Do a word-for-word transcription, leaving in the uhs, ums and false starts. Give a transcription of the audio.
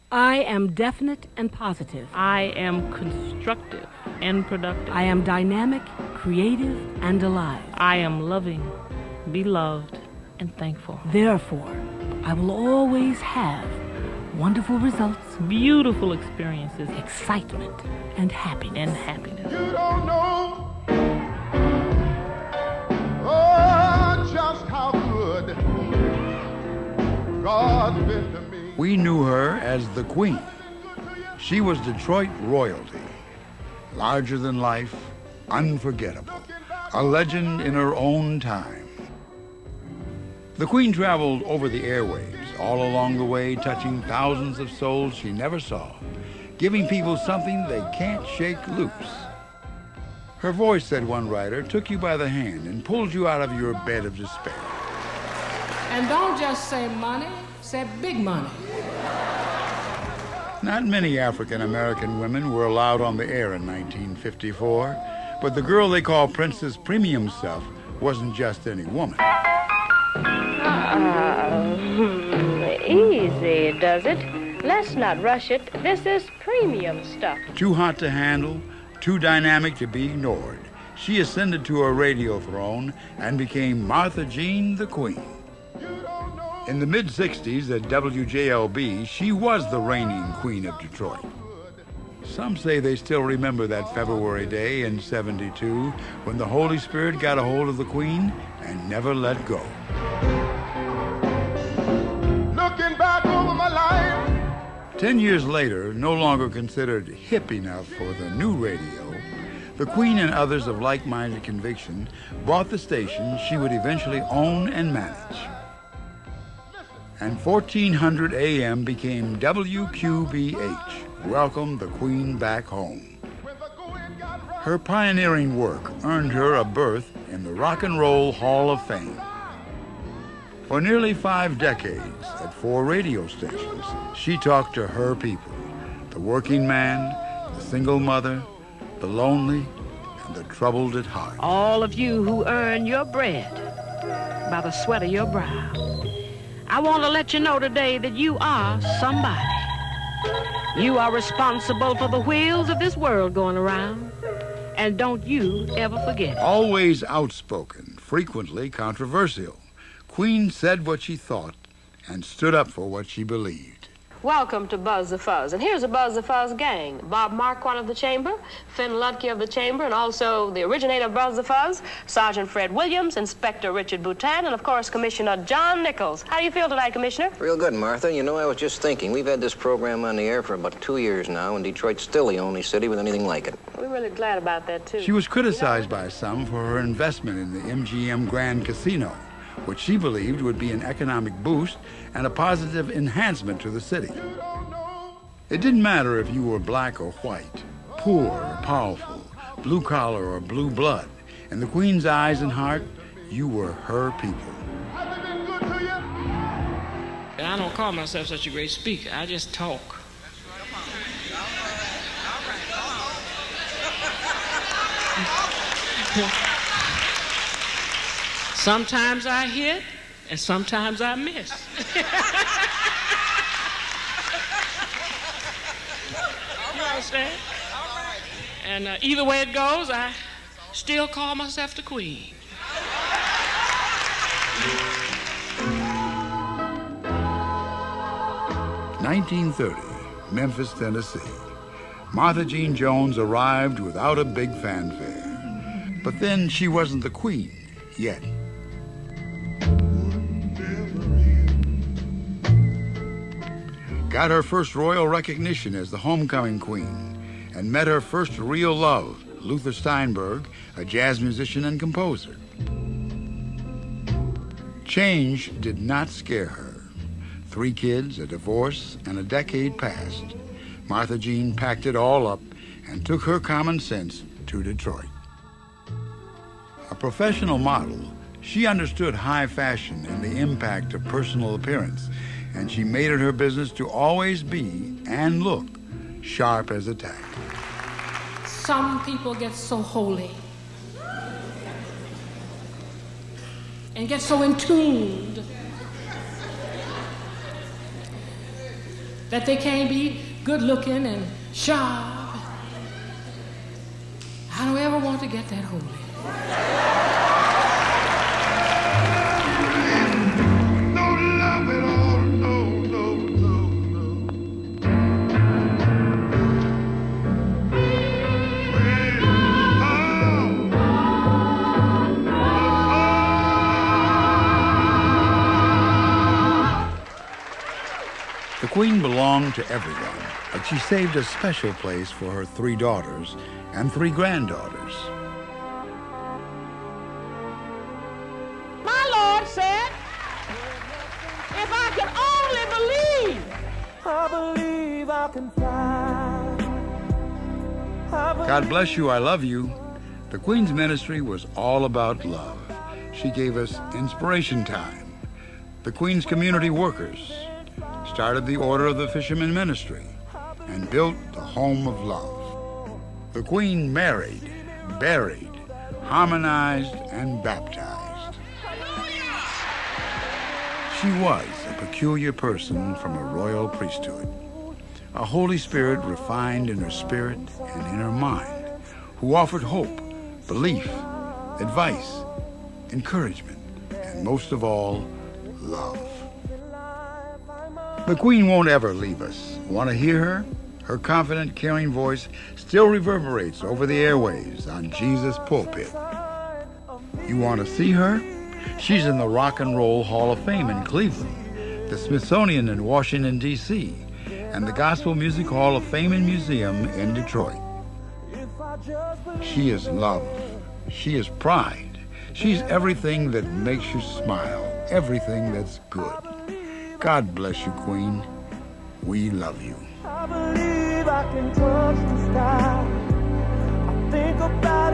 I am definite and positive. I am constructive and productive. I am dynamic, creative, and alive. I am loving, beloved, and thankful. Therefore, I will always have wonderful results, beautiful experiences, excitement, and happiness. And happiness. You don't know, oh, just how good God's been to me. We knew her as the Queen. She was Detroit royalty, larger than life, unforgettable, a legend in her own time. The Queen traveled over the airwaves, all along the way, touching thousands of souls she never saw, giving people something they can't shake loose. Her voice, said one writer, took you by the hand and pulled you out of your bed of despair. And don't just say money, say big money. Not many African-American women were allowed on the air in nineteen fifty-four, but the girl they call Princess Premium Stuff wasn't just any woman. Uh, easy, does it? Let's not rush it. This is premium stuff. Too hot to handle, too dynamic to be ignored, she ascended to her radio throne and became Martha Jean the Queen. In the mid-sixties at W J L B, she was the reigning Queen of Detroit. Some say they still remember that February day in seventy-two when the Holy Spirit got a hold of the Queen and never let go. Looking back over my life. Ten years later, no longer considered hip enough for the new radio, the Queen and others of like-minded conviction bought the station she would eventually own and manage. And fourteen hundred A M became W Q B H, Welcome the Queen Back Home. Her pioneering work earned her a berth in the Rock and Roll Hall of Fame. For nearly five decades, at four radio stations, she talked to her people, the working man, the single mother, the lonely, and the troubled at heart. All of you who earn your bread by the sweat of your brow, I want to let you know today that you are somebody. You are responsible for the wheels of this world going around, and don't you ever forget it. Always outspoken, frequently controversial, Queen said what she thought and stood up for what she believed. Welcome to Buzz the Fuzz. And here's a Buzz the Fuzz gang. Bob Marquardt of the Chamber, Finn Lutke of the Chamber, and also the originator of Buzz the Fuzz, Sergeant Fred Williams, Inspector Richard Boutin, and of course, Commissioner John Nichols. How do you feel tonight, Commissioner? Real good, Martha. You know, I was just thinking, we've had this program on the air for about two years now, and Detroit's still the only city with anything like it. We're really glad about that, too. She was criticized by some for her investment in the M G M Grand Casino, which she believed would be an economic boost and a positive enhancement to the city. It didn't matter if you were black or white, poor or powerful, blue collar or blue blood. In the Queen's eyes and heart, you were her people. I don't call myself such a great speaker. I just talk. Sometimes I hit, and sometimes I miss. You understand? And uh, either way it goes, I still call myself the Queen. nineteen thirty, Memphis, Tennessee. Martha Jean Jones arrived without a big fanfare. But then she wasn't the Queen yet. Got her first royal recognition as the homecoming queen and met her first real love, Luther Steinberg, a jazz musician and composer. Change did not scare her. Three kids, a divorce, and a decade passed. Martha Jean packed it all up and took her common sense to Detroit. A professional model, she understood high fashion and the impact of personal appearance, and she made it her business to always be and look sharp as a tack. Some people get so holy and get so in tuned that they can't be good looking and sharp. I don't ever want to get that holy. No love at all, no, no, no, no. The Queen belonged to everyone, but she saved a special place for her three daughters and three granddaughters. My Lord said, if I could only believe. I believe I can fly. I believe God bless you, I love you. The Queen's ministry was all about love. She gave us Inspiration Time. The Queen's community workers started the Order of the Fisherman Ministry and built the Home of Love. The Queen married, buried, harmonized, and baptized. She was a peculiar person from a royal priesthood, a Holy Spirit refined in her spirit and in her mind, who offered hope, belief, advice, encouragement, and most of all, love. The Queen won't ever leave us. Want to hear her? Her confident, caring voice still reverberates over the airwaves on Jesus' pulpit. You want to see her? She's in the Rock and Roll Hall of Fame in Cleveland, the Smithsonian in Washington, D C, and the Gospel Music Hall of Fame and Museum in Detroit. She is love. She is pride. She's everything that makes you smile, everything that's good. God bless you, Queen. We love you. I believe I can touch the sky. I think about